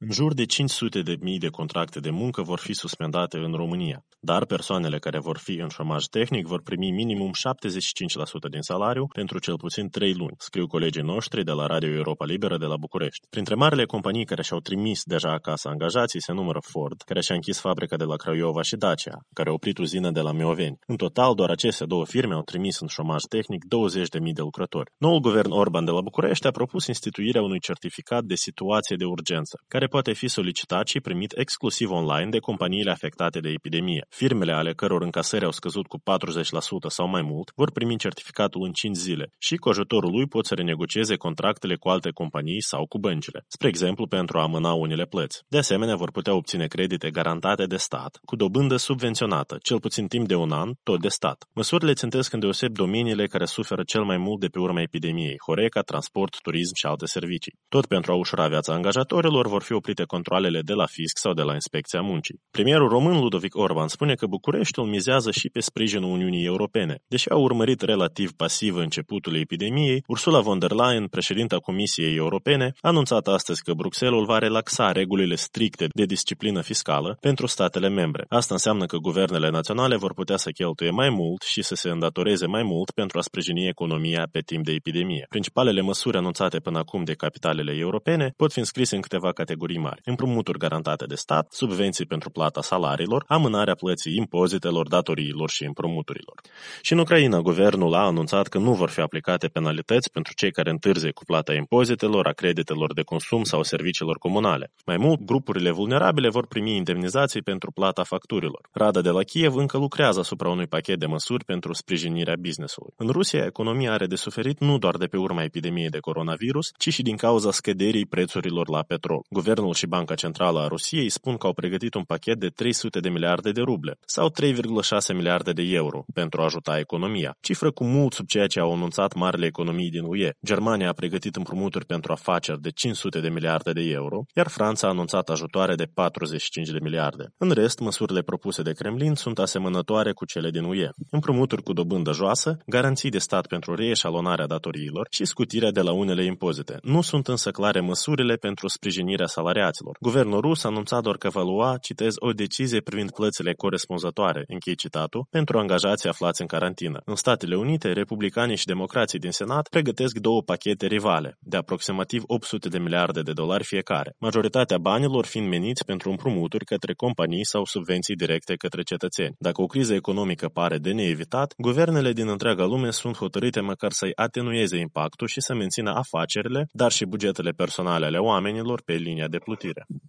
În jur de 500.000 de contracte de muncă vor fi suspendate în România, dar persoanele care vor fi în șomaj tehnic vor primi minimum 75% din salariu pentru cel puțin 3 luni, scriu colegii noștri de la Radio Europa Liberă de la București. Printre marile companii care și-au trimis deja acasă angajații se numără Ford, care și-a închis fabrica de la Craiova, și Dacia, care a oprit uzina de la Mioveni. În total, doar aceste două firme au trimis în șomaj tehnic 20.000 de lucrători. Noul guvern Orban de la București a propus instituirea unui certificat de situație de urgență, care poate fi solicitat și primit exclusiv online de companiile afectate de epidemie. Firmele ale căror încasări au scăzut cu 40% sau mai mult vor primi certificatul în 5 zile și cu ajutorul lui pot să renegocieze contractele cu alte companii sau cu băncile, spre exemplu pentru a amâna unele plăți. De asemenea, vor putea obține credite garantate de stat, cu dobândă subvenționată, cel puțin timp de un an, tot de stat. Măsurile țintesc îndeosebi domeniile care suferă cel mai mult de pe urma epidemiei: Horeca, transport, turism și alte servicii. Tot pentru a ușura viața angajatorilor vor fi oprite controalele de la fisc sau de la Inspecția Muncii. Premierul român Ludovic Orban spune că Bucureștiul mizează și pe sprijinul Uniunii Europene. Deși a urmărit relativ pasiv începutul epidemiei, Ursula von der Leyen, președinta Comisiei Europene, a anunțat astăzi că Bruxelles va relaxa regulile stricte de disciplină fiscală pentru statele membre. Asta înseamnă că guvernele naționale vor putea să cheltuie mai mult și să se îndatoreze mai mult pentru a sprijini economia pe timp de epidemie. Principalele măsuri anunțate până acum de capitalele europene pot fi înscrise în câteva categorii mari: împrumuturi garantate de stat, subvenții pentru plata salariilor, amânarea plății impozitelor, datoriilor și împrumuturilor. Și în Ucraina, guvernul a anunțat că nu vor fi aplicate penalități pentru cei care întârzie cu plata impozitelor, a creditelor de consum sau serviciilor comunale. Mai mult, grupurile vulnerabile vor primi indemnizații pentru plata facturilor. Rada de la Kiev încă lucrează asupra unui pachet de măsuri pentru sprijinirea business-ului. În Rusia, economia are de suferit nu doar de pe urma epidemiei de coronavirus, ci și din cauza scăderii prețurilor la petrol. Guvernul și Banca Centrală a Rusiei spun că au pregătit un pachet de 300 de miliarde de ruble sau 3,6 miliarde de euro pentru a ajuta economia, cifră cu mult sub ceea ce au anunțat marile economii din UE. Germania a pregătit împrumuturi pentru afaceri de 500 de miliarde de euro, iar Franța a anunțat ajutoare de 45 de miliarde. În rest, măsurile propuse de Kremlin sunt asemănătoare cu cele din UE: împrumuturi cu dobândă joasă, garanții de stat pentru reeșalonarea datoriilor și scutirea de la unele impozite. Nu sunt însă clare măsurile pentru sprijinirea salariaților. Guvernul rus a anunțat doar că va lua, citez, o decizie privind plățile corespunzătoare, închei citatul, pentru angajații aflați în carantină. În Statele Unite, republicanii și democrații din Senat pregătesc două pachete rivale, de aproximativ 800 de miliarde de dolari fiecare, majoritatea banilor fiind meniți pentru împrumuturi către companii sau subvenții directe către cetățeni. Dacă o criză economică pare de neevitat, guvernele din întreaga lume sunt hotărâte măcar să-i atenueze impactul și să mențină afacerile, dar și bugetele personale ale oamenilor pe linia de plutire.